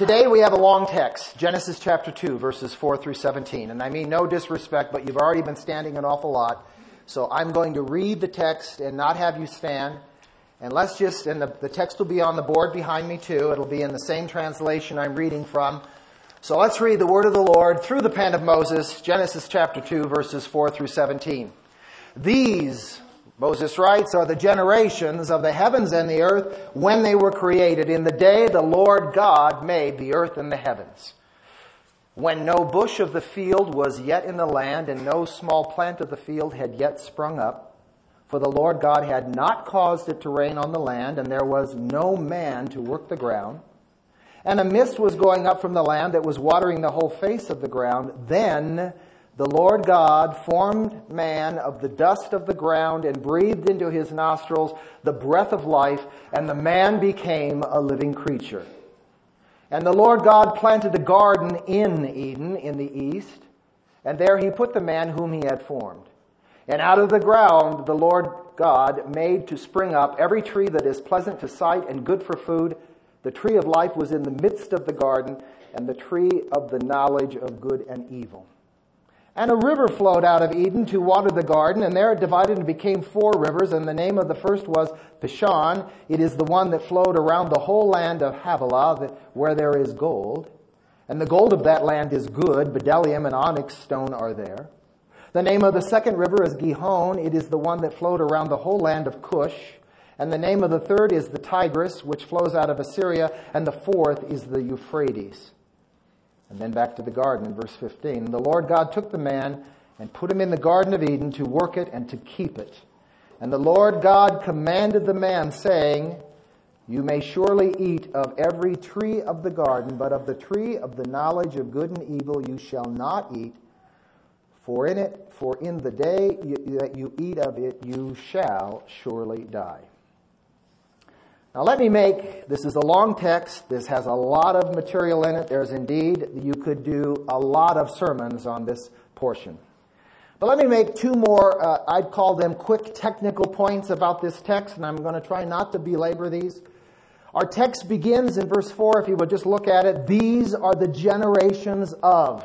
Today we have a long text, Genesis chapter 2, verses 4 through 17. And I mean no disrespect, but you've already been standing an awful lot. So I'm going to read the text and not have you stand. And the text will be on the board behind me too. It'll be in the same translation I'm reading from. So let's read the word of the Lord through the pen of Moses, Genesis chapter 2, verses 4 through 17. These, Moses writes, are the generations of the heavens and the earth when they were created, in the day the Lord God made the earth and the heavens. When no bush of the field was yet in the land, and no small plant of the field had yet sprung up, for the Lord God had not caused it to rain on the land, and there was no man to work the ground. And a mist was going up from the land that was watering the whole face of the ground. Then the Lord God formed man of the dust of the ground and breathed into his nostrils the breath of life, and the man became a living creature. And the Lord God planted a garden in Eden in the east, and there he put the man whom he had formed. And out of the ground the Lord God made to spring up every tree that is pleasant to sight and good for food. The tree of life was in the midst of the garden, and the tree of the knowledge of good and evil. And a river flowed out of Eden to water the garden, and there it divided and became 4 rivers, and the name of the first was Pishon. It is the one that flowed around the whole land of Havilah, where there is gold. And the gold of that land is good. Bdellium and onyx stone are there. The name of the second river is Gihon. It is the one that flowed around the whole land of Cush. And the name of the third is the Tigris, which flows out of Assyria. And the fourth is the Euphrates. And then back to the garden in verse 15. The Lord God took the man and put him in the Garden of Eden to work it and to keep it. And the Lord God commanded the man, saying, You may surely eat of every tree of the garden, but of the tree of the knowledge of good and evil you shall not eat. For in the day that you eat of it, you shall surely die. Now this is a long text. This has a lot of material in it. You could do a lot of sermons on this portion. But let me make 2 more, I'd call them quick technical points about this text, and I'm going to try not to belabor these. Our text begins in verse 4, if you would just look at it. These are the generations of.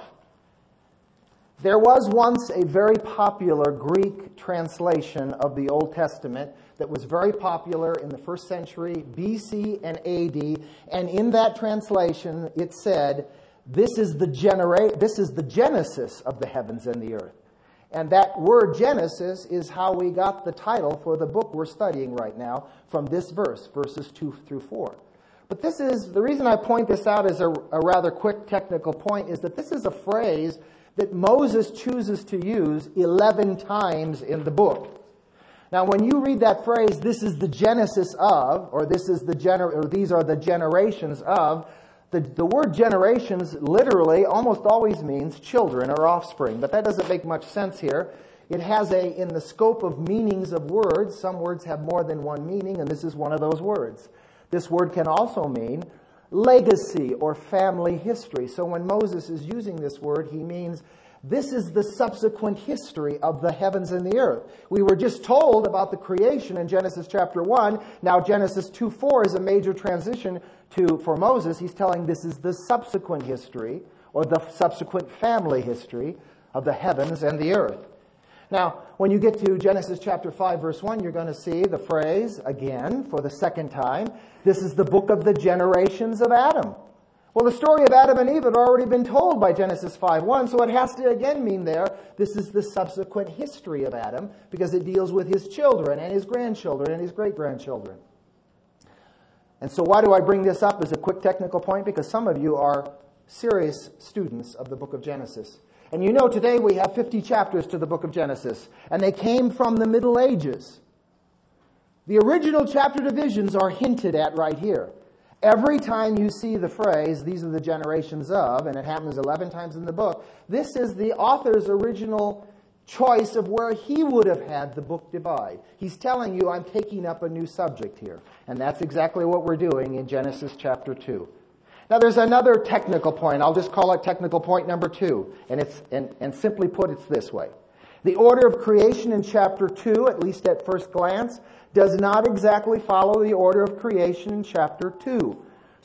There was once a very popular Greek translation of the Old Testament that was very popular in the 1st century BC and AD, and in that translation it said, this is the genesis of the heavens and the earth. And that word Genesis is how we got the title for the book we're studying right now from this verse, verses 2 through 4. But the reason I point this out as a rather quick technical point is that this is a phrase that Moses chooses to use 11 times in the book. Now, when you read that phrase, this is the genesis of, or these are the generations of, the word generations literally almost always means children or offspring, but that doesn't make much sense here. It has in the scope of meanings of words, some words have more than one meaning, and this is one of those words. This word can also mean legacy or family history. So when Moses is using this word, he means this is the subsequent history of the heavens and the earth. We were just told about the creation in Genesis chapter 1. Now Genesis 2:4 is a major transition for Moses. He's telling this is the subsequent history or the subsequent family history of the heavens and the earth. Now, when you get to Genesis chapter 5, verse 1, you're going to see the phrase, again, for the second time, this is the book of the generations of Adam. Well, the story of Adam and Eve had already been told by Genesis 5:1, so it has to again mean this is the subsequent history of Adam, because it deals with his children and his grandchildren and his great-grandchildren. And so why do I bring this up as a quick technical point? Because some of you are serious students of the book of Genesis. And you know today we have 50 chapters to the book of Genesis, and they came from the Middle Ages. The original chapter divisions are hinted at right here. Every time you see the phrase, these are the generations of, and it happens 11 times in the book, this is the author's original choice of where he would have had the book divide. He's telling you, I'm taking up a new subject here. And that's exactly what we're doing in Genesis chapter 2. Now there's another technical point. I'll just call it technical point number 2. And simply put, it's this way. The order of creation in chapter 2, at least at first glance, does not exactly follow the order of creation in chapter 2.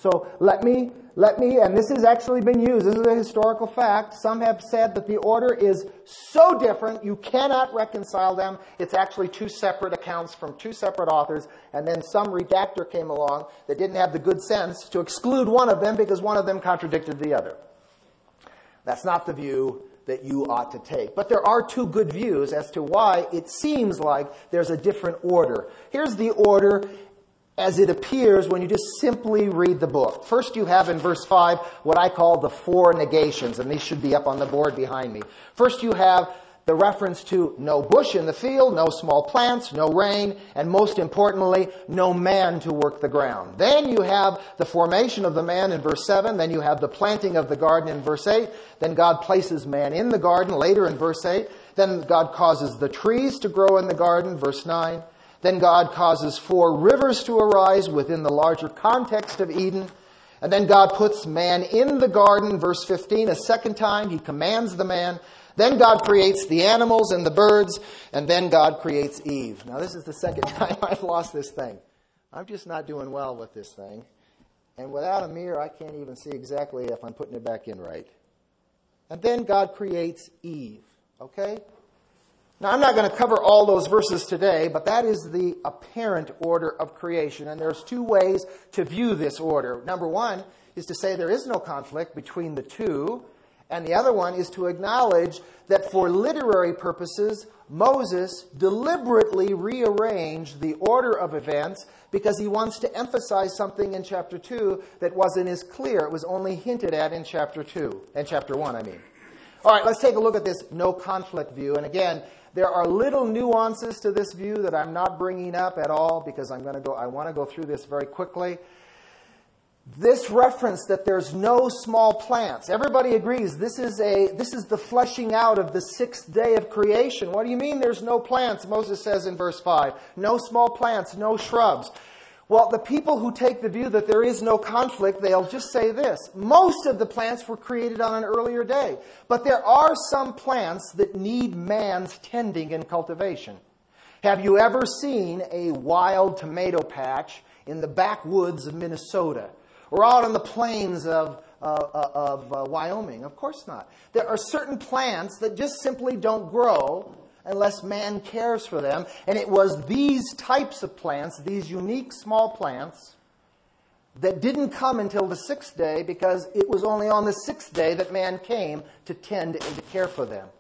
So let me, and this has actually been used, this is a historical fact. Some have said that the order is so different, you cannot reconcile them. It's actually two separate accounts from two separate authors, and then some redactor came along that didn't have the good sense to exclude one of them because one of them contradicted the other. That's not the view that you ought to take. But there are two good views as to why it seems like there's a different order. Here's the order as it appears when you just simply read the book. First you have in verse 5 what I call the four negations, and these should be up on the board behind me. First you have the reference to no bush in the field, no small plants, no rain, and most importantly, no man to work the ground. Then you have the formation of the man in verse 7. Then you have the planting of the garden in verse 8. Then God places man in the garden later in verse 8. Then God causes the trees to grow in the garden, verse 9. Then God causes 4 rivers to arise within the larger context of Eden. And then God puts man in the garden, verse 15, a second time. He commands the man. Then God creates the animals and the birds. And then God creates Eve. Now this is the second time I've lost this thing. I'm just not doing well with this thing. And without a mirror, I can't even see exactly if I'm putting it back in right. And then God creates Eve. Okay? Now, I'm not going to cover all those verses today, but that is the apparent order of creation. And there's two ways to view this order. Number one is to say there is no conflict between the two. And the other one is to acknowledge that for literary purposes, Moses deliberately rearranged the order of events because he wants to emphasize something in chapter 2 that wasn't as clear. It was only hinted at in chapter 1, I mean. All right, let's take a look at this no conflict view. And again, there are little nuances to this view that I'm not bringing up at all because I want to go through this very quickly. This reference that there's no small plants. Everybody agrees this is the fleshing out of the 6th day of creation. What do you mean there's no plants? Moses says in verse 5, no small plants, no shrubs. Well, the people who take the view that there is no conflict, they'll just say this. Most of the plants were created on an earlier day. But there are some plants that need man's tending and cultivation. Have you ever seen a wild tomato patch in the backwoods of Minnesota? Or out on the plains of Wyoming? Of course not. There are certain plants that just simply don't grow unless man cares for them. And it was these types of plants, these unique small plants, that didn't come until the 6th day because it was only on the 6th day that man came to tend and to care for them.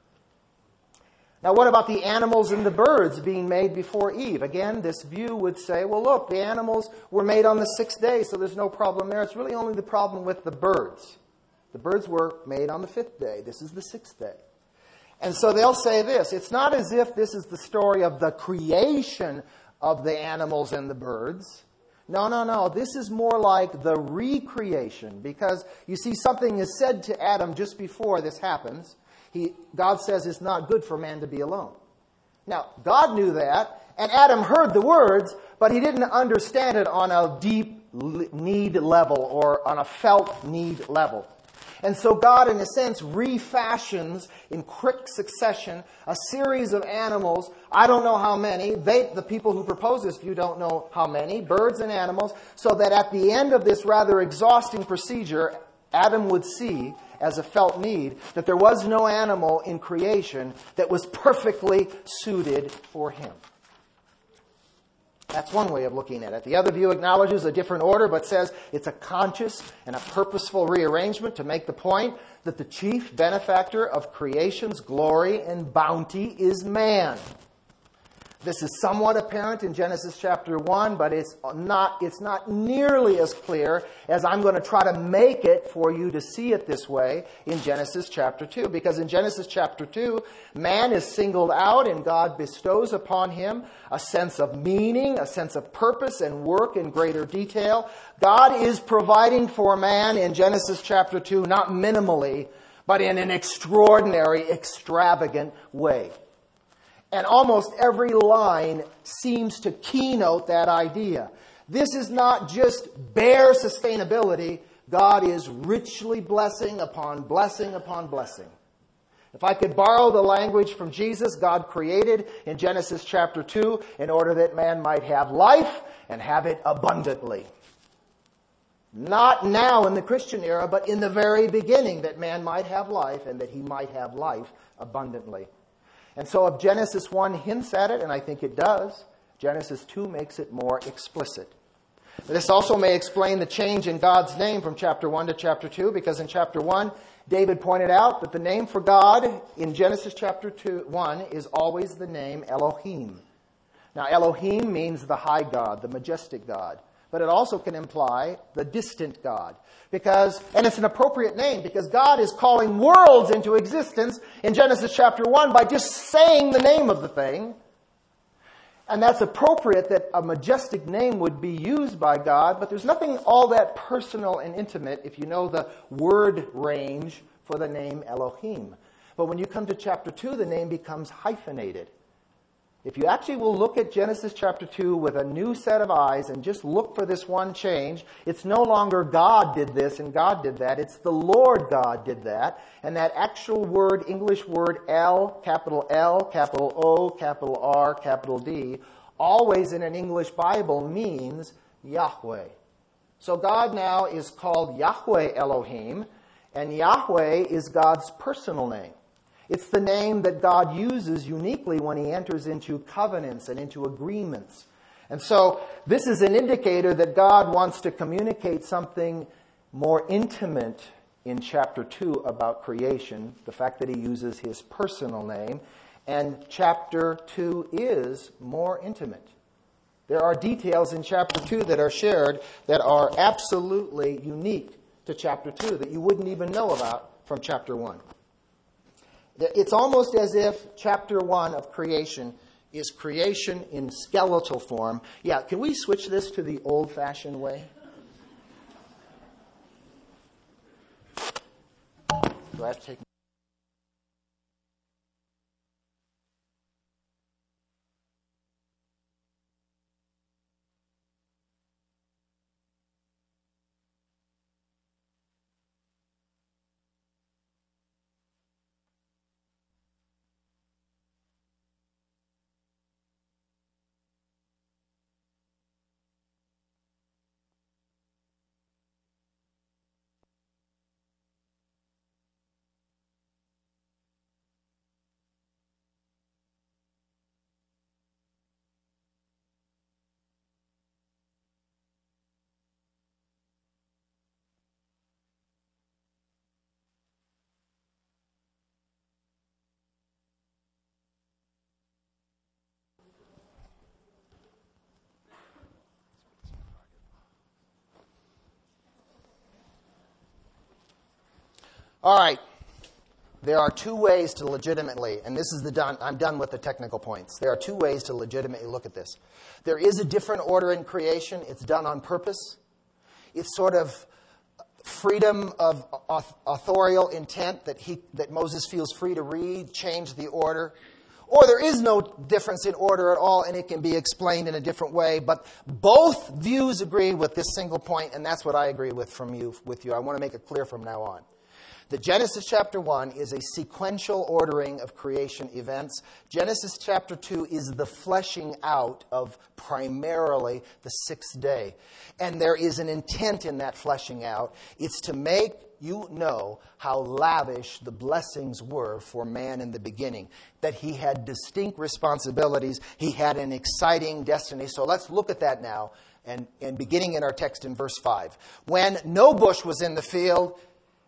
Now, what about the animals and the birds being made before Eve? Again, this view would say, well, look, the animals were made on the 6th day, so there's no problem there. It's really only the problem with the birds. The birds were made on the 5th day. This is the 6th day. And so they'll say this. It's not as if this is the story of the creation of the animals and the birds. No. This is more like the recreation. Because, you see, something is said to Adam just before this happens. God says it's not good for man to be alone. Now, God knew that, and Adam heard the words, but he didn't understand it on a deep need level or on a felt need level. And so God, in a sense, refashions in quick succession a series of animals. I don't know how many. The people who propose this view don't know how many. Birds and animals. So that at the end of this rather exhausting procedure, Adam would see, as a felt need, that there was no animal in creation that was perfectly suited for him. That's one way of looking at it. The other view acknowledges a different order, but says it's a conscious and a purposeful rearrangement to make the point that the chief benefactor of creation's glory and bounty is man. This is somewhat apparent in Genesis chapter 1, but it's not nearly as clear as I'm going to try to make it for you to see it this way in Genesis chapter 2. Because in Genesis chapter 2, man is singled out and God bestows upon him a sense of meaning, a sense of purpose and work in greater detail. God is providing for man in Genesis chapter 2, not minimally, but in an extraordinary, extravagant way. And almost every line seems to keynote that idea. This is not just bare sustainability. God is richly blessing upon blessing upon blessing. If I could borrow the language from Jesus, God created in Genesis chapter 2 in order that man might have life and have it abundantly. Not now in the Christian era, but in the very beginning, that man might have life and that he might have life abundantly. And so if Genesis 1 hints at it, and I think it does, Genesis 2 makes it more explicit. This also may explain the change in God's name from chapter 1 to chapter 2, because in chapter 1, David pointed out that the name for God in Genesis chapter 1 is always the name Elohim. Now, Elohim means the high God, the majestic God. But it also can imply the distant God. And it's an appropriate name because God is calling worlds into existence in Genesis chapter 1 by just saying the name of the thing. And that's appropriate that a majestic name would be used by God, but there's nothing all that personal and intimate if you know the word range for the name Elohim. But when you come to chapter 2, the name becomes hyphenated. If you actually will look at Genesis chapter 2 with a new set of eyes and just look for this one change, it's no longer God did this and God did that. It's the Lord God did that. And that actual word, English word L, capital O, capital R, capital D, always in an English Bible means Yahweh. So God now is called Yahweh Elohim, and Yahweh is God's personal name. It's the name that God uses uniquely when he enters into covenants and into agreements. And so this is an indicator that God wants to communicate something more intimate in chapter 2 about creation, the fact that he uses his personal name. And chapter 2 is more intimate. There are details in chapter 2 that are shared that are absolutely unique to chapter 2 that you wouldn't even know about from chapter 1. It's almost as if chapter 1 of creation is creation in skeletal form. Yeah, can we switch this to the old-fashioned way? Do I have to take... All right. There are two ways to legitimately, and this is I'm done with the technical points. There are two ways to legitimately look at this. There is a different order in creation. It's done on purpose. It's sort of freedom of authorial intent that Moses feels free to read, change the order. Or there is no difference in order at all, and it can be explained in a different way. But both views agree with this single point, and that's what I agree with you. I want to make it clear from now on. The Genesis chapter 1 is a sequential ordering of creation events. Genesis chapter 2 is the fleshing out of primarily the sixth day. And there is an intent in that fleshing out. It's to make you know how lavish the blessings were for man in the beginning. That he had distinct responsibilities. He had an exciting destiny. So let's look at that now. And beginning in our text in verse 5. When no bush was in the field...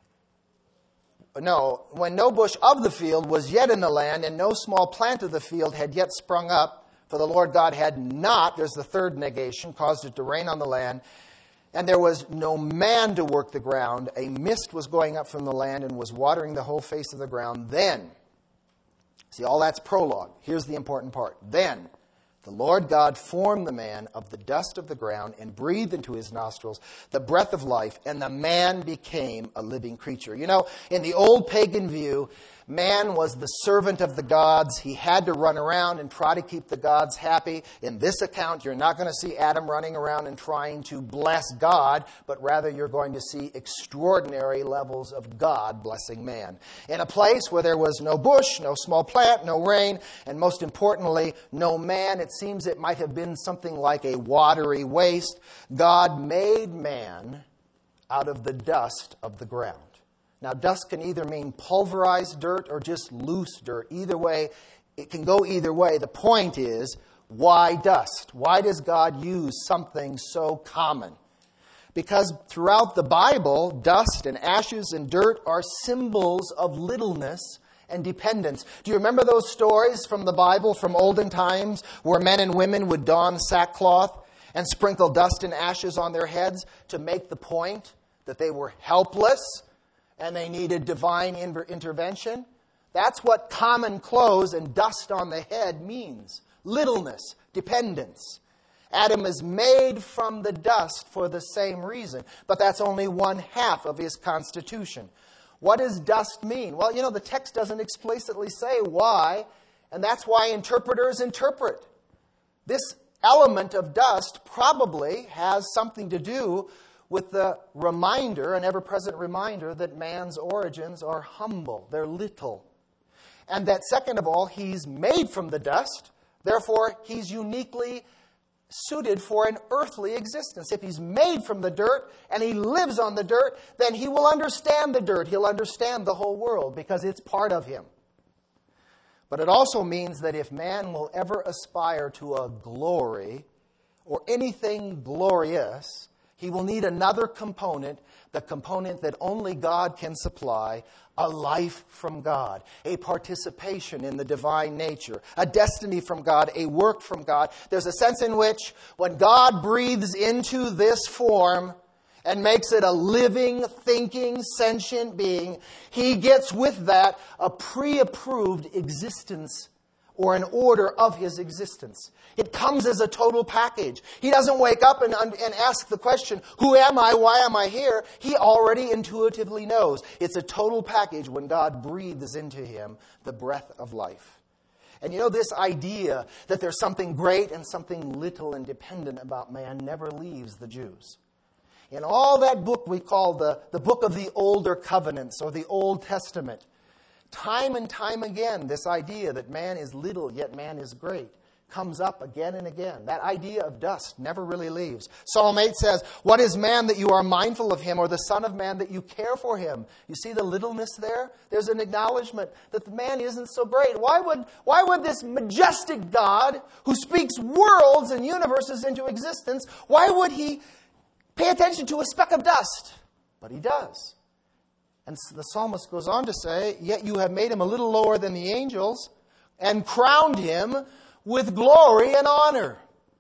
when no bush of the field was yet in the land, and no small plant of the field had yet sprung up, for the Lord God had not, there's the third negation, caused it to rain on the land, and there was no man to work the ground. A mist was going up from the land and was watering the whole face of the ground. Then, see, all that's prologue. Here's the important part. Then the Lord God formed the man of the dust of the ground and breathed into his nostrils the breath of life, and the man became a living creature. You know, in the old pagan view, man was the servant of the gods. He had to run around and try to keep the gods happy. In this account, you're not going to see Adam running around and trying to bless God, but rather you're going to see extraordinary levels of God blessing man. In a place where there was no bush, no small plant, no rain, and most importantly, no man, it seems it might have been something like a watery waste. God made man out of the dust of the ground. Now, dust can either mean pulverized dirt or just loose dirt. Either way, it can go either way. The point is, why dust? Why does God use something so common? Because throughout the Bible, dust and ashes and dirt are symbols of littleness and dependence. Do you remember those stories from the Bible from olden times where men and women would don sackcloth and sprinkle dust and ashes on their heads to make the point that they were helpless and they needed divine intervention? That's what common clothes and dust on the head means. Littleness, dependence. Adam is made from the dust for the same reason, but that's only one half of his constitution. What does dust mean? Well, the text doesn't explicitly say why, and that's why interpreters interpret. This element of dust probably has something to do with the reminder, an ever-present reminder, that man's origins are humble, they're little. And that, second of all, he's made from the dust, therefore he's uniquely suited for an earthly existence. If he's made from the dirt and he lives on the dirt, then he will understand the dirt. He'll understand the whole world because it's part of him. But it also means that if man will ever aspire to a glory or anything glorious, he will need another component, the component that only God can supply, a life from God, a participation in the divine nature, a destiny from God, a work from God. There's a sense in which when God breathes into this form and makes it a living, thinking, sentient being, he gets with that a pre-approved existence or an order of his existence. It comes as a total package. He doesn't wake up and ask the question, who am I? Why am I here? He already intuitively knows. It's a total package when God breathes into him the breath of life. And this idea that there's something great and something little and dependent about man never leaves the Jews. In all that book we call the book of the older covenants or the Old Testament, time and time again, this idea that man is little, yet man is great, comes up again and again. That idea of dust never really leaves. Psalm 8 says, "What is man that you are mindful of him, or the son of man that you care for him?" You see the littleness there? There's an acknowledgement that the man isn't so great. Why would this majestic God, who speaks worlds and universes into existence, why would he pay attention to a speck of dust? But he does. And the psalmist goes on to say, "Yet you have made him a little lower than the angels and crowned him with glory and honor."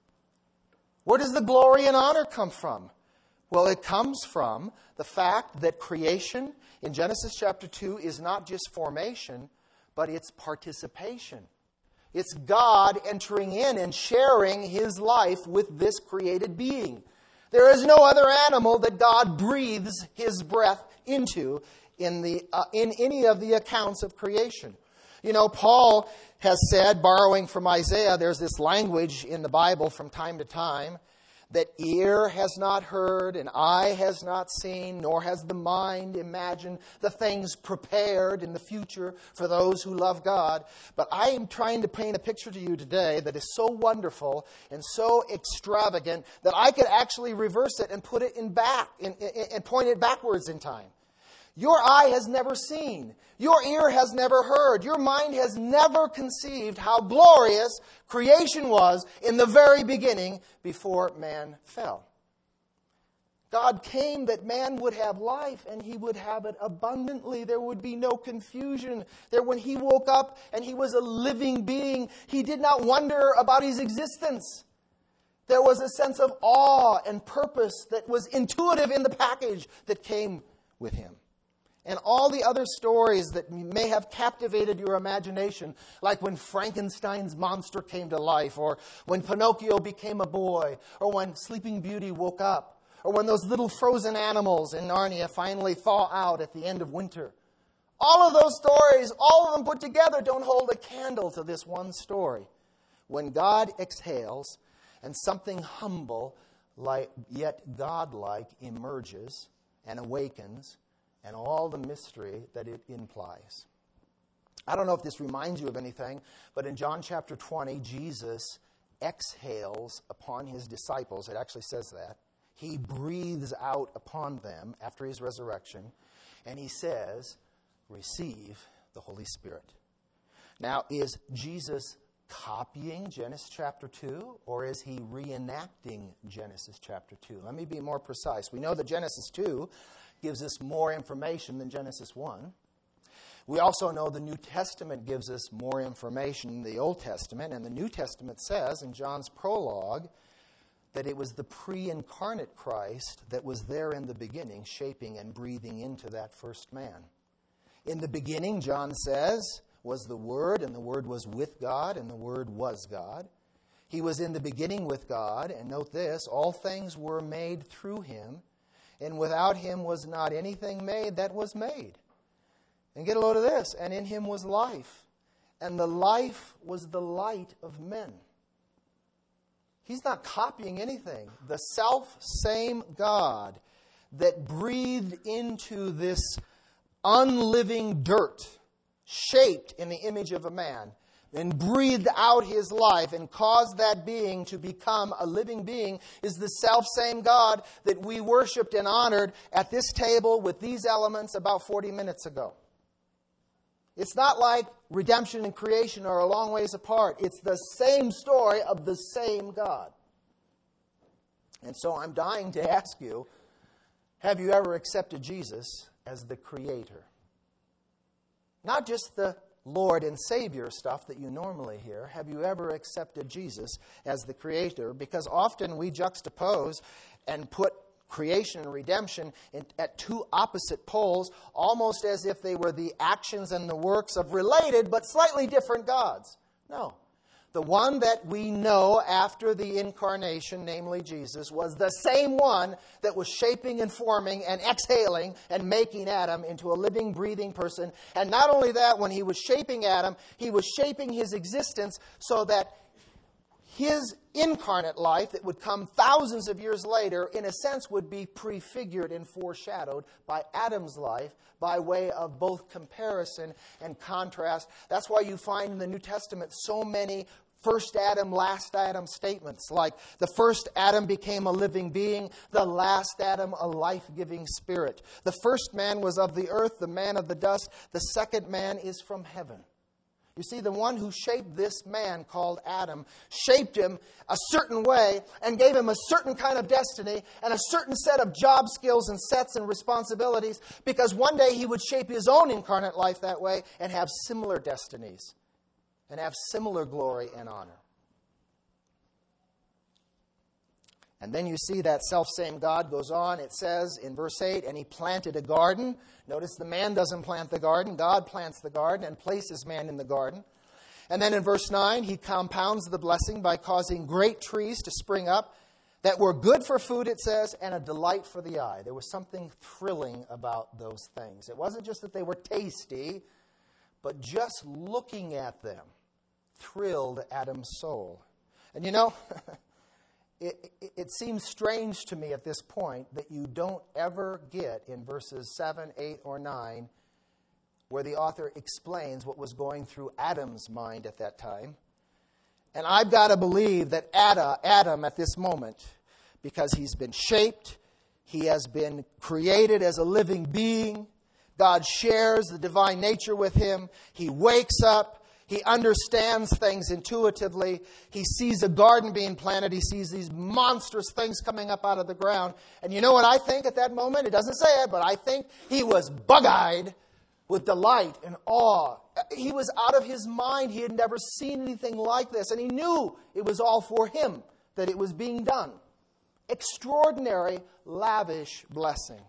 Where does the glory and honor come from? Well, it comes from the fact that creation in Genesis chapter 2 is not just formation, but it's participation. It's God entering in and sharing his life with this created being. There is no other animal that God breathes his breath into in any of the accounts of creation. Paul has said, borrowing from Isaiah, there's this language in the Bible from time to time that ear has not heard and eye has not seen, nor has the mind imagined the things prepared in the future for those who love God. But I am trying to paint a picture to you today that is so wonderful and so extravagant that I could actually reverse it and put it and point it backwards in time. Your eye has never seen. Your ear has never heard. Your mind has never conceived how glorious creation was in the very beginning before man fell. God came that man would have life and he would have it abundantly. There would be no confusion. When he woke up and he was a living being, he did not wonder about his existence. There was a sense of awe and purpose that was intuitive in the package that came with him. And all the other stories that may have captivated your imagination, like when Frankenstein's monster came to life, or when Pinocchio became a boy, or when Sleeping Beauty woke up, or when those little frozen animals in Narnia finally thaw out at the end of winter. All of those stories, all of them put together, don't hold a candle to this one story. When God exhales and something humble, yet godlike, emerges and awakens, and all the mystery that it implies. I don't know if this reminds you of anything, but in John chapter 20, Jesus exhales upon his disciples. It actually says that. He breathes out upon them after his resurrection, and he says, receive the Holy Spirit. Now, is Jesus copying Genesis chapter 2, or is he reenacting Genesis chapter 2? Let me be more precise. We know that Genesis 2 gives us more information than Genesis 1. We also know the New Testament gives us more information than the Old Testament, and the New Testament says in John's prologue that it was the pre-incarnate Christ that was there in the beginning, shaping and breathing into that first man. In the beginning, John says, was the Word, and the Word was with God, and the Word was God. He was in the beginning with God, and note this, all things were made through him, and without him was not anything made that was made. And get a load of this, and in him was life, and the life was the light of men. He's not copying anything. The self-same God that breathed into this unliving dirt, shaped in the image of a man, and breathed out his life and caused that being to become a living being, is the self-same God that we worshipped and honored at this table with these elements about 40 minutes ago. It's not like redemption and creation are a long ways apart. It's the same story of the same God. And so I'm dying to ask you, have you ever accepted Jesus as the Creator? Not just the Lord and Savior stuff that you normally hear. Have you ever accepted Jesus as the Creator? Because often we juxtapose and put creation and redemption at two opposite poles, almost as if they were the actions and the works of related but slightly different gods. No. The one that we know after the incarnation, namely Jesus, was the same one that was shaping and forming and exhaling and making Adam into a living, breathing person. And not only that, when he was shaping Adam, he was shaping his existence so that his incarnate life that would come thousands of years later, in a sense, would be prefigured and foreshadowed by Adam's life by way of both comparison and contrast. That's why you find in the New Testament so many first Adam, last Adam statements, like the first Adam became a living being, the last Adam a life-giving spirit. The first man was of the earth, the man of the dust. The second man is from heaven. You see, the one who shaped this man called Adam shaped him a certain way and gave him a certain kind of destiny and a certain set of job skills and sets and responsibilities, because one day he would shape his own incarnate life that way and have similar destinies and have similar glory and honor. And then you see that self-same God goes on. It says in verse 8, and he planted a garden. Notice the man doesn't plant the garden. God plants the garden and places man in the garden. And then in verse 9, he compounds the blessing by causing great trees to spring up that were good for food, it says, and a delight for the eye. There was something thrilling about those things. It wasn't just that they were tasty, but just looking at them thrilled Adam's soul. And you know, It seems strange to me at this point that you don't ever get in verses 7, 8, or 9 where the author explains what was going through Adam's mind at that time. And I've got to believe that Adam at this moment, because he's been shaped, he has been created as a living being, God shares the divine nature with him, he wakes up, he understands things intuitively. He sees a garden being planted. He sees these monstrous things coming up out of the ground. And you know what I think at that moment? It doesn't say it, but I think he was bug-eyed with delight and awe. He was out of his mind. He had never seen anything like this. And he knew it was all for him that it was being done. Extraordinary, lavish blessing.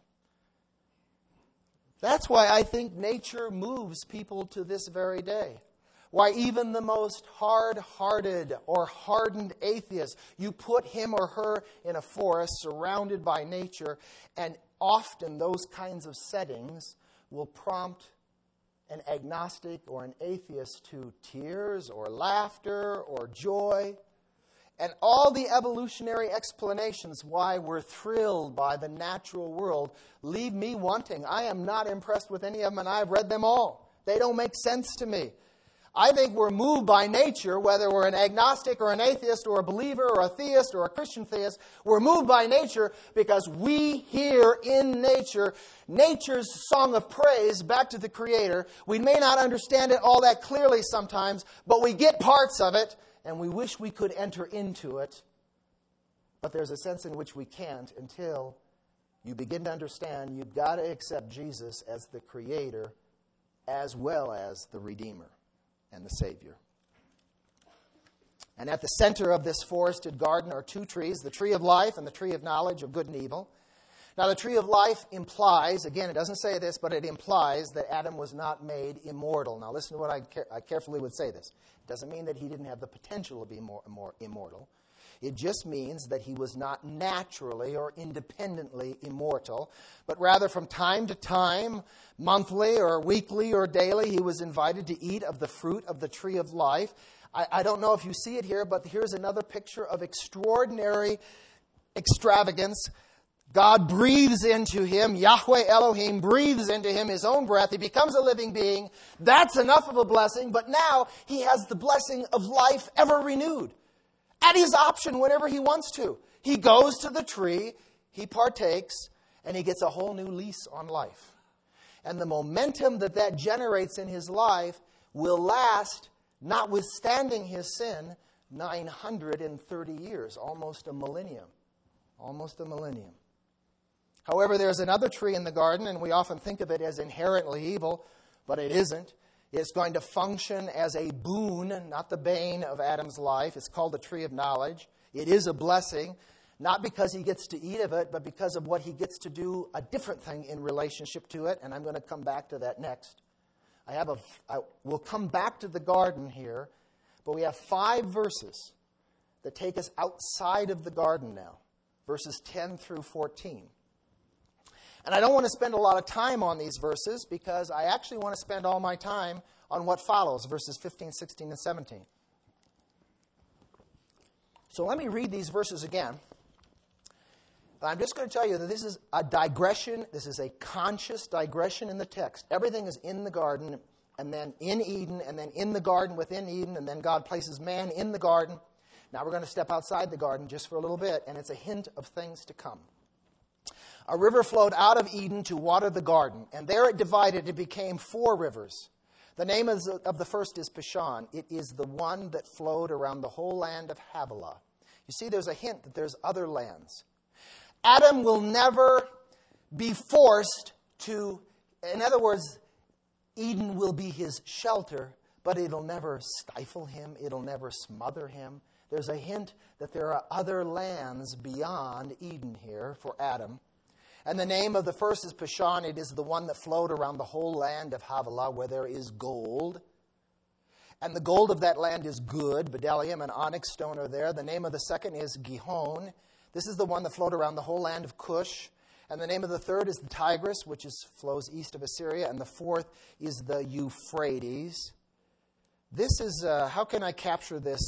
That's why I think nature moves people to this very day. Why even the most hard-hearted or hardened atheist, you put him or her in a forest surrounded by nature, and often those kinds of settings will prompt an agnostic or an atheist to tears or laughter or joy. And all the evolutionary explanations why we're thrilled by the natural world leave me wanting. I am not impressed with any of them, and I've read them all. They don't make sense to me. I think we're moved by nature, whether we're an agnostic or an atheist or a believer or a theist or a Christian theist. We're moved by nature because we hear in nature nature's song of praise back to the Creator. We may not understand it all that clearly sometimes, but we get parts of it, and we wish we could enter into it. But there's a sense in which we can't until you begin to understand you've got to accept Jesus as the Creator as well as the Redeemer and the Savior. And at the center of this forested garden are two trees, the tree of life and the tree of knowledge of good and evil. Now, the tree of life implies, again, it doesn't say this, but it implies that Adam was not made immortal. Now, listen to what I carefully would say this. It doesn't mean that he didn't have the potential to be more immortal. It just means that he was not naturally or independently immortal, but rather from time to time, monthly or weekly or daily, he was invited to eat of the fruit of the tree of life. I don't know if you see it here, but here's another picture of extraordinary extravagance. God breathes into him, Yahweh Elohim breathes into him his own breath. He becomes a living being. That's enough of a blessing, but now he has the blessing of life ever renewed. At his option whenever he wants to. He goes to the tree, he partakes, and he gets a whole new lease on life. And the momentum that generates in his life will last, notwithstanding his sin, 930 years, almost a millennium. Almost a millennium. However, there's another tree in the garden, and we often think of it as inherently evil, but it isn't. It's going to function as a boon, not the bane of Adam's life. It's called the tree of knowledge. It is a blessing, not because he gets to eat of it, but because of what he gets to do a different thing in relationship to it, and I'm going to come back to that next. We'll come back to the garden here, but we have 5 verses that take us outside of the garden now, verses 10 through 14. And I don't want to spend a lot of time on these verses because I actually want to spend all my time on what follows, verses 15, 16, and 17. So let me read these verses again. But I'm just going to tell you that this is a digression. This is a conscious digression in the text. Everything is in the garden, and then in Eden, and then in the garden within Eden, and then God places man in the garden. Now we're going to step outside the garden just for a little bit, and it's a hint of things to come. A river flowed out of Eden to water the garden, and there it divided. It became 4 rivers. The name of the first is Pishon. It is the one that flowed around the whole land of Havilah. You see, there's a hint that there's other lands. Adam will never be forced to, in other words, Eden will be his shelter, but it'll never stifle him. It'll never smother him. There's a hint that there are other lands beyond Eden here for Adam. And the name of the first is Pishon. It is the one that flowed around the whole land of Havilah, where there is gold. And the gold of that land is good. Bdellium and onyx stone are there. The name of the second is Gihon. This is the one that flowed around the whole land of Cush. And the name of the third is the Tigris, which flows east of Assyria. And the fourth is the Euphrates. This is, how can I capture this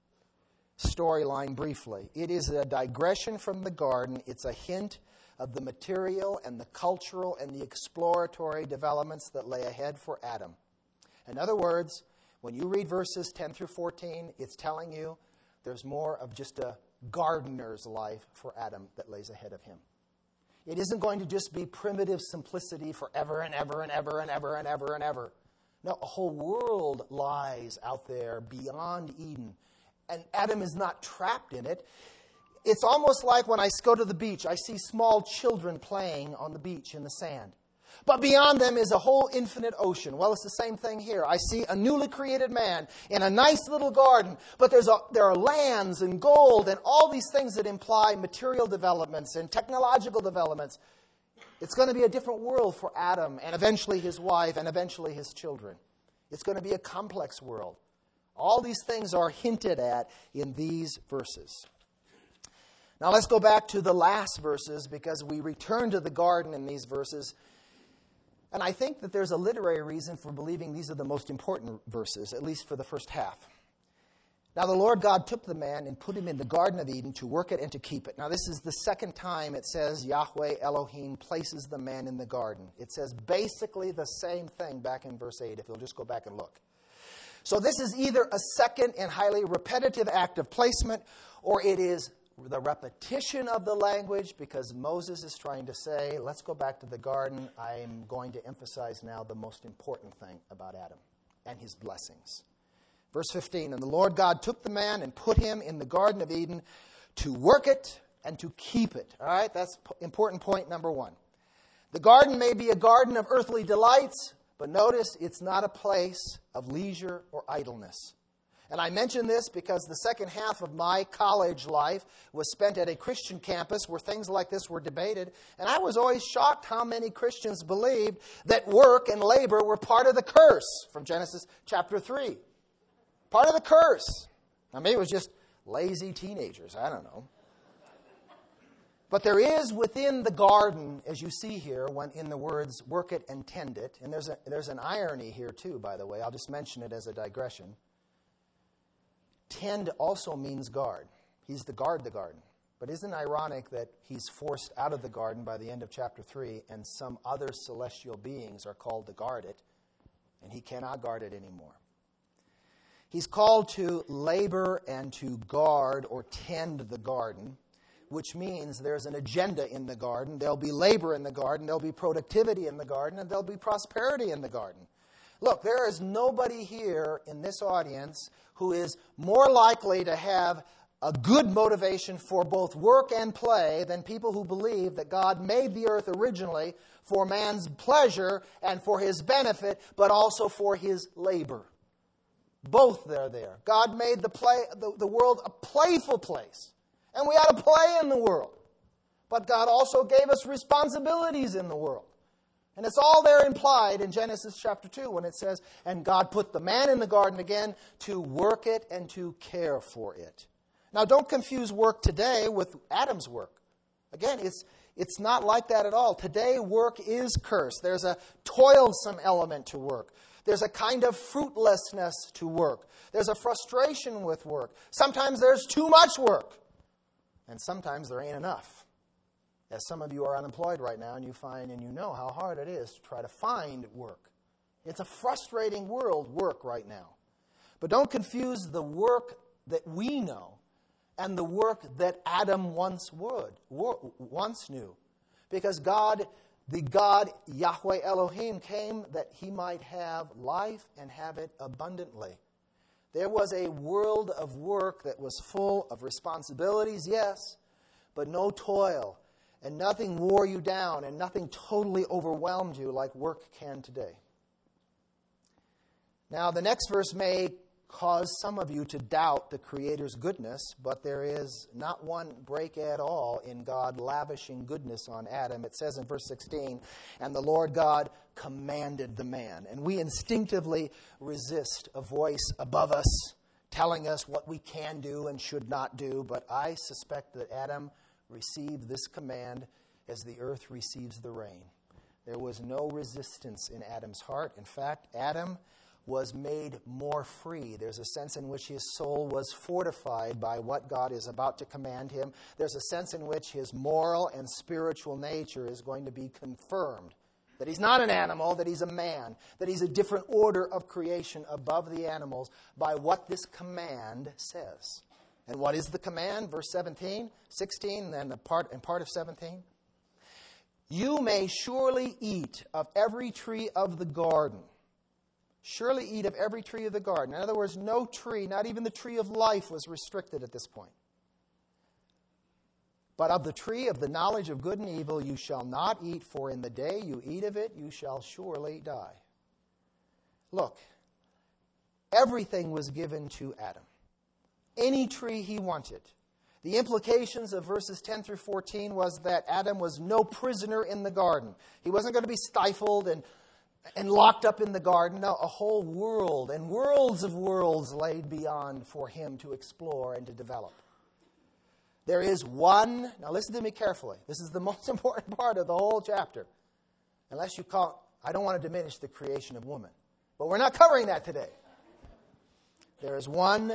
storyline briefly? It is a digression from the garden. It's a hint of the material and the cultural and the exploratory developments that lay ahead for Adam. In other words, when you read verses 10 through 14, it's telling you there's more of just a gardener's life for Adam that lays ahead of him. It isn't going to just be primitive simplicity forever and ever and ever and ever and ever and ever. No, a whole world lies out there beyond Eden, and Adam is not trapped in it. It's almost like when I go to the beach, I see small children playing on the beach in the sand. But beyond them is a whole infinite ocean. Well, it's the same thing here. I see a newly created man in a nice little garden, but there are lands and gold and all these things that imply material developments and technological developments. It's going to be a different world for Adam and eventually his wife and eventually his children. It's going to be a complex world. All these things are hinted at in these verses. Now let's go back to the last verses because we return to the garden in these verses. And I think that there's a literary reason for believing these are the most important verses, at least for the first half. Now the Lord God took the man and put him in the Garden of Eden to work it and to keep it. Now this is the second time it says Yahweh Elohim places the man in the garden. It says basically the same thing back in verse 8, if you'll just go back and look. So this is either a second and highly repetitive act of placement, or it is the repetition of the language, because Moses is trying to say, let's go back to the garden. I'm going to emphasize now the most important thing about Adam and his blessings. Verse 15, and the Lord God took the man and put him in the Garden of Eden to work it and to keep it. All right, that's important point number one. The garden may be a garden of earthly delights, but notice it's not a place of leisure or idleness. And I mention this because the second half of my college life was spent at a Christian campus where things like this were debated. And I was always shocked how many Christians believed that work and labor were part of the curse from Genesis chapter 3. Part of the curse. Now, maybe it was just lazy teenagers. I don't know. But there is within the garden, as you see here, when in the words work it and tend it. And there's an irony here too, by the way. I'll just mention it as a digression. Tend also means guard. He's to guard the garden. But isn't it ironic that he's forced out of the garden by the end of chapter 3, and some other celestial beings are called to guard it, and he cannot guard it anymore. He's called to labor and to guard or tend the garden, which means there's an agenda in the garden. There'll be labor in the garden. There'll be productivity in the garden. And there'll be prosperity in the garden. Look, there is nobody here in this audience who is more likely to have a good motivation for both work and play than people who believe that God made the earth originally for man's pleasure and for his benefit, but also for his labor. Both are there. God made the world a playful place. And we ought to play in the world. But God also gave us responsibilities in the world. And it's all there implied in Genesis chapter 2 when it says, and God put the man in the garden again to work it and to care for it. Now, don't confuse work today with Adam's work. Again, it's not like that at all. Today, work is cursed. There's a toilsome element to work. There's a kind of fruitlessness to work. There's a frustration with work. Sometimes there's too much work. And sometimes there ain't enough. As some of you are unemployed right now, and you find and you know how hard it is to try to find work. It's a frustrating work right now. But don't confuse the work that we know and the work that Adam once knew. Because God, the God Yahweh Elohim, came that he might have life and have it abundantly. There was a world of work that was full of responsibilities, yes, but no toil. And nothing wore you down and nothing totally overwhelmed you like work can today. Now, the next verse may cause some of you to doubt the Creator's goodness, but there is not one break at all in God lavishing goodness on Adam. It says in verse 16, and the Lord God commanded the man. And we instinctively resist a voice above us telling us what we can do and should not do, but I suspect that Adam received this command as the earth receives the rain. There was no resistance in Adam's heart. In fact, Adam was made more free. There's a sense in which his soul was fortified by what God is about to command him. There's a sense in which his moral and spiritual nature is going to be confirmed. That he's not an animal, that he's a man, that he's a different order of creation above the animals by what this command says. And what is the command? Verse 17, 16, and part of 17. You may surely eat of every tree of the garden. Surely eat of every tree of the garden. In other words, no tree, not even the tree of life, was restricted at this point. But of the tree of the knowledge of good and evil you shall not eat, for in the day you eat of it you shall surely die. Look, everything was given to Adam. Any tree he wanted. The implications of verses 10 through 14 was that Adam was no prisoner in the garden. He wasn't going to be stifled and locked up in the garden. No, a whole world and worlds of worlds laid beyond for him to explore and to develop. There is one, now listen to me carefully. This is the most important part of the whole chapter. Unless you call, I don't want to diminish the creation of woman. But we're not covering that today. There is one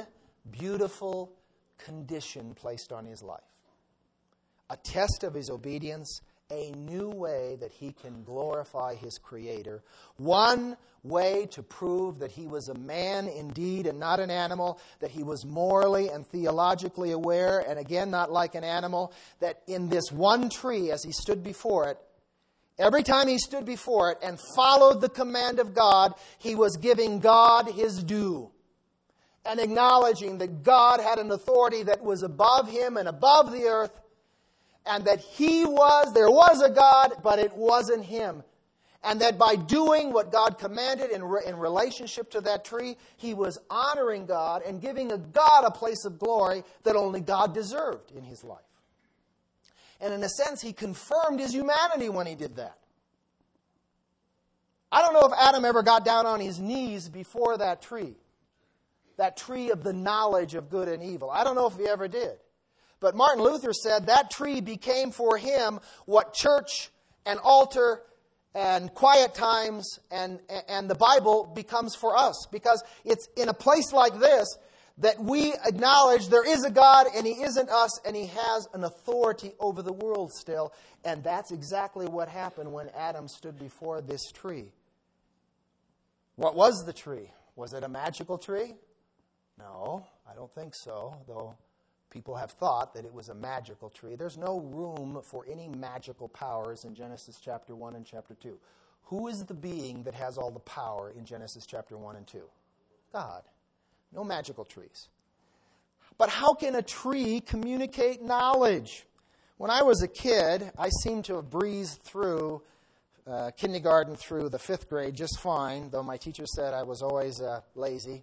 beautiful condition placed on his life. A test of his obedience a new way that he can glorify his Creator. One way to prove that he was a man indeed and not an animal, that he was morally and theologically aware, and again, not like an animal, that in this one tree, as he stood before it, every time he stood before it and followed the command of God, he was giving God his due and acknowledging that God had an authority that was above him and above the earth, and that there was a God, but it wasn't him. And that by doing what God commanded in relationship to that tree, he was honoring God and giving God a place of glory that only God deserved in his life. And in a sense, he confirmed his humanity when he did that. I don't know if Adam ever got down on his knees before that tree of the knowledge of good and evil. I don't know if he ever did. But Martin Luther said that tree became for him what church and altar and quiet times and the Bible becomes for us. Because it's in a place like this that we acknowledge there is a God and he isn't us and he has an authority over the world still. And that's exactly what happened when Adam stood before this tree. What was the tree? Was it a magical tree? No, I don't think so, though people have thought that it was a magical tree. There's no room for any magical powers in Genesis chapter 1 and chapter 2. Who is the being that has all the power in Genesis chapter 1 and 2? God. No magical trees. But how can a tree communicate knowledge? When I was a kid, I seemed to have breezed through kindergarten through the 5th grade just fine, though my teacher said I was always lazy.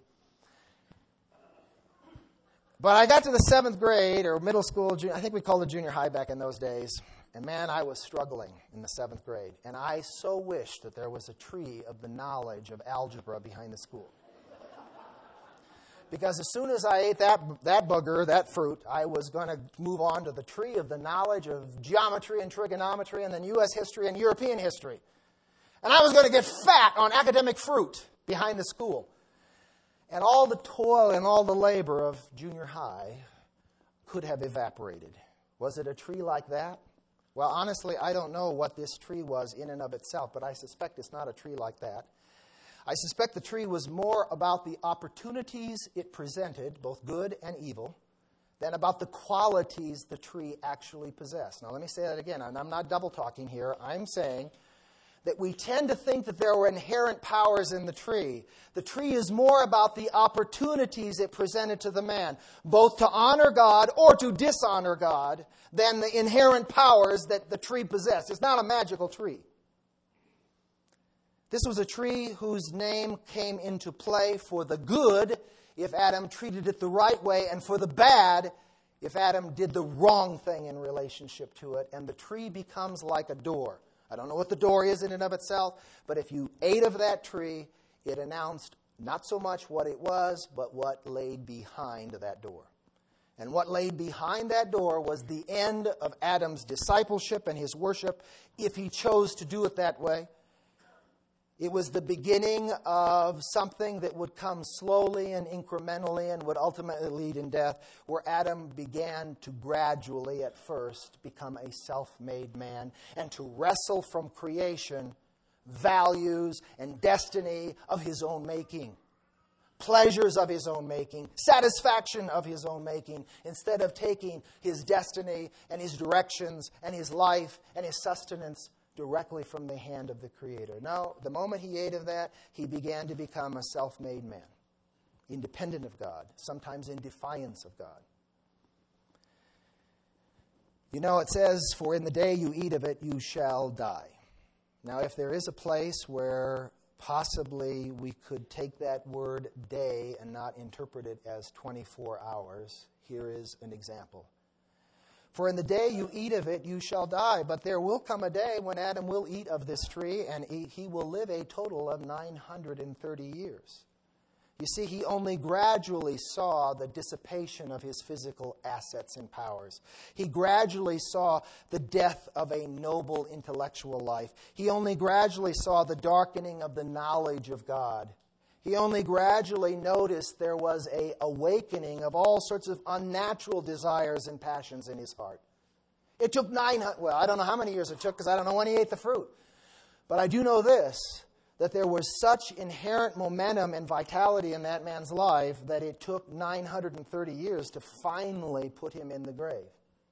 But I got to the 7th grade, or middle school, I think we called it junior high back in those days. And man, I was struggling in the 7th grade. And I so wished that there was a tree of the knowledge of algebra behind the school. Because as soon as I ate that booger, that fruit, I was going to move on to the tree of the knowledge of geometry and trigonometry and then U.S. history and European history. And I was going to get fat on academic fruit behind the school. And all the toil and all the labor of junior high could have evaporated. Was it a tree like that? Well, honestly, I don't know what this tree was in and of itself, but I suspect it's not a tree like that. I suspect the tree was more about the opportunities it presented, both good and evil, than about the qualities the tree actually possessed. Now, let me say that again, and I'm not double talking here. I'm saying that we tend to think that there were inherent powers in the tree. The tree is more about the opportunities it presented to the man, both to honor God or to dishonor God, than the inherent powers that the tree possessed. It's not a magical tree. This was a tree whose name came into play for the good if Adam treated it the right way, and for the bad if Adam did the wrong thing in relationship to it. And the tree becomes like a door. I don't know what the door is in and of itself, but if you ate of that tree, it announced not so much what it was, but what lay behind that door. And what lay behind that door was the end of Adam's discipleship and his worship, if he chose to do it that way. It was the beginning of something that would come slowly and incrementally and would ultimately lead in death, where Adam began to gradually, at first, become a self-made man and to wrestle from creation values and destiny of his own making, pleasures of his own making, satisfaction of his own making, instead of taking his destiny and his directions and his life and his sustenance directly from the hand of the Creator. Now, the moment he ate of that, he began to become a self-made man, independent of God, sometimes in defiance of God. You know, it says, "For in the day you eat of it, you shall die." Now, if there is a place where possibly we could take that word day and not interpret it as 24 hours, here is an example. "For in the day you eat of it, you shall die. But there will come a day when Adam will eat of this tree, and he will live a total of 930 years. You see, he only gradually saw the dissipation of his physical assets and powers. He gradually saw the death of a noble intellectual life. He only gradually saw the darkening of the knowledge of God. He only gradually noticed there was an awakening of all sorts of unnatural desires and passions in his heart. It took 900, well, I don't know how many years it took because I don't know when he ate the fruit. But I do know this, that there was such inherent momentum and vitality in that man's life that it took 930 years to finally put him in the grave.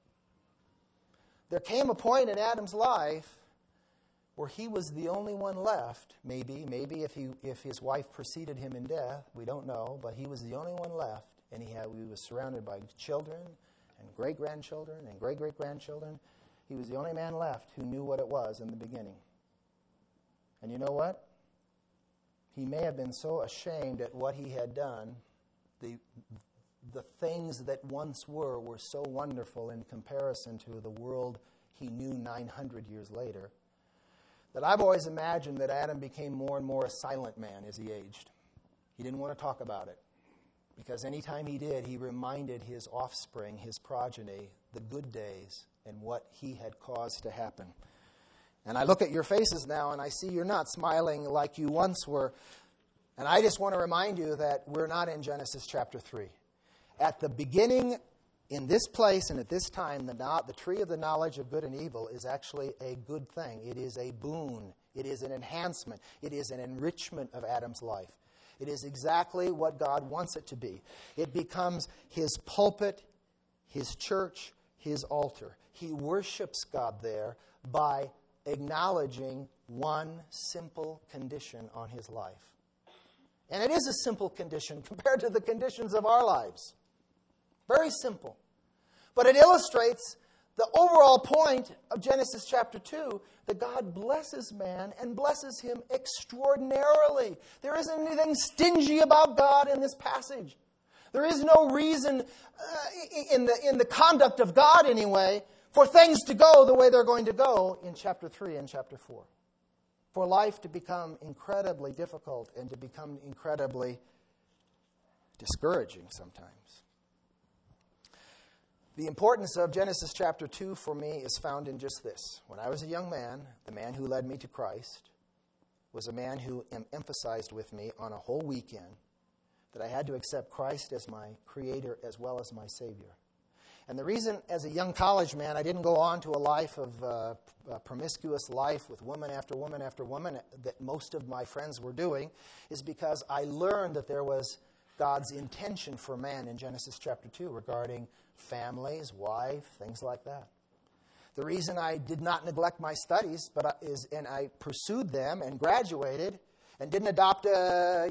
There came a point in Adam's life where he was the only one left, maybe if his wife preceded him in death, we don't know, but he was the only one left, and he was surrounded by children and great-grandchildren and great-great-grandchildren. He was the only man left who knew what it was in the beginning. And you know what? He may have been so ashamed at what he had done, the things that once were so wonderful in comparison to the world he knew 900 years later, that I've always imagined that Adam became more and more a silent man as he aged. He didn't want to talk about it, because anytime he did, he reminded his offspring, his progeny, the good days and what he had caused to happen. And I look at your faces now and I see you're not smiling like you once were. And I just want to remind you that we're not in Genesis chapter 3. At the beginning, in this place and at this time, the tree of the knowledge of good and evil is actually a good thing. It is a boon. It is an enhancement. It is an enrichment of Adam's life. It is exactly what God wants it to be. It becomes his pulpit, his church, his altar. He worships God there by acknowledging one simple condition on his life. And it is a simple condition compared to the conditions of our lives. Very simple. But it illustrates the overall point of Genesis chapter 2, that God blesses man and blesses him extraordinarily. There isn't anything stingy about God in this passage. There is no reason in the conduct of God anyway for things to go the way they're going to go in chapter 3 and chapter 4. For life to become incredibly difficult and to become incredibly discouraging sometimes. The importance of Genesis chapter 2 for me is found in just this. When I was a young man, the man who led me to Christ was a man who emphasized with me on a whole weekend that I had to accept Christ as my Creator as well as my Savior. And the reason, as a young college man, I didn't go on to a life of a promiscuous life with woman after woman after woman that most of my friends were doing is because I learned that there was God's intention for man in Genesis chapter 2 regarding families, wife, things like that. The reason I did not neglect my studies, and I pursued them and graduated and didn't adopt a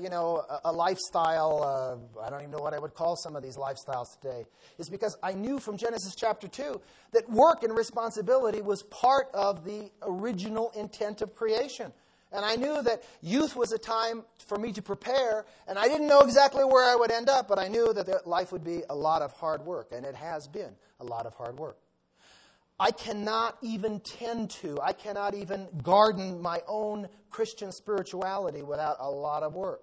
lifestyle, I don't even know what I would call some of these lifestyles today, is because I knew from Genesis chapter 2 that work and responsibility was part of the original intent of creation. And I knew that youth was a time for me to prepare, and I didn't know exactly where I would end up, but I knew that life would be a lot of hard work, and it has been a lot of hard work. I cannot even I cannot even garden my own Christian spirituality without a lot of work.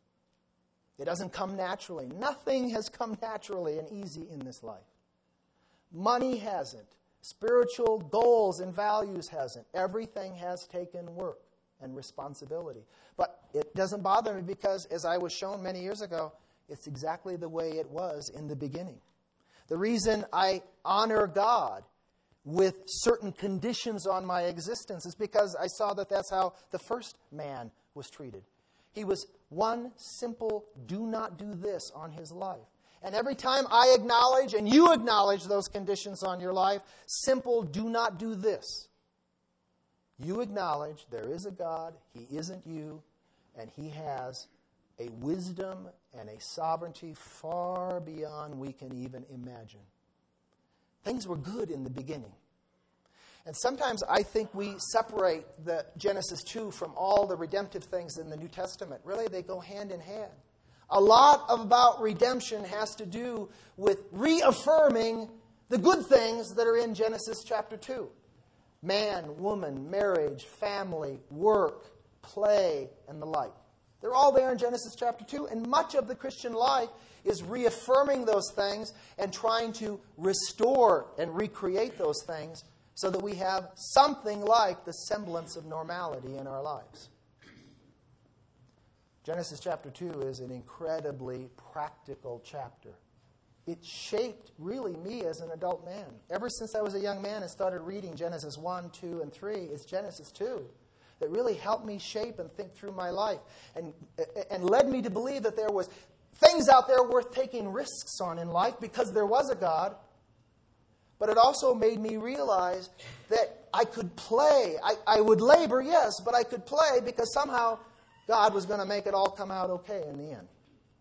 It doesn't come naturally. Nothing has come naturally and easy in this life. Money hasn't. Spiritual goals and values hasn't. Everything has taken work and responsibility. But it doesn't bother me because, as I was shown many years ago, it's exactly the way it was in the beginning. The reason I honor God with certain conditions on my existence is because I saw that that's how the first man was treated. He was one simple do not do this on his life. And every time I acknowledge and you acknowledge those conditions on your life, simple do not do this. You acknowledge there is a God, He isn't you, and He has a wisdom and a sovereignty far beyond we can even imagine. Things were good in the beginning. And sometimes I think we separate the Genesis 2 from all the redemptive things in the New Testament. Really, they go hand in hand. A lot about redemption has to do with reaffirming the good things that are in Genesis chapter 2. Man, woman, marriage, family, work, play, and the like. They're all there in Genesis chapter 2, and much of the Christian life is reaffirming those things and trying to restore and recreate those things so that we have something like the semblance of normality in our lives. Genesis chapter 2 is an incredibly practical chapter. it shaped really me as an adult man. Ever since I was a young man and started reading Genesis 1, 2, and 3, it's Genesis 2 that really helped me shape and think through my life and led me to believe that there was things out there worth taking risks on in life because there was a God. But it also made me realize that I could play. I would labor, yes, but I could play because somehow God was going to make it all come out okay in the end.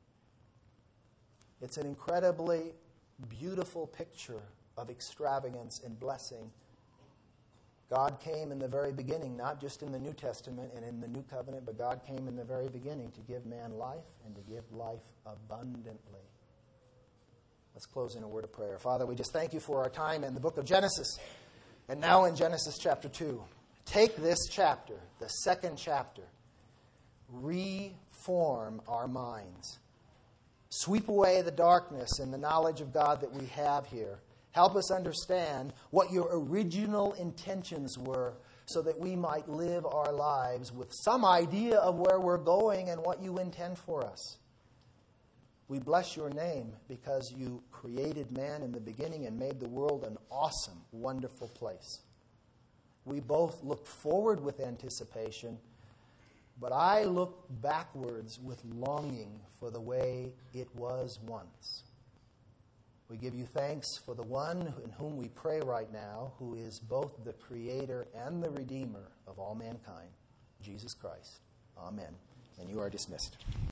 It's an incredibly beautiful picture of extravagance and blessing. God came in the very beginning, not just in the New Testament and in the New Covenant, but God came in the very beginning to give man life and to give life abundantly. Let's close in a word of prayer. Father, we just thank you for our time in the book of Genesis and now in Genesis chapter 2. Take this chapter, the second chapter, reform our minds. Sweep away the darkness and the knowledge of God that we have here. Help us understand what your original intentions were so that we might live our lives with some idea of where we're going and what you intend for us. We bless your name because you created man in the beginning and made the world an awesome, wonderful place. We both look forward with anticipation, but I look backwards with longing for the way it was once. We give you thanks for the one in whom we pray right now, who is both the Creator and the Redeemer of all mankind, Jesus Christ. Amen. And you are dismissed.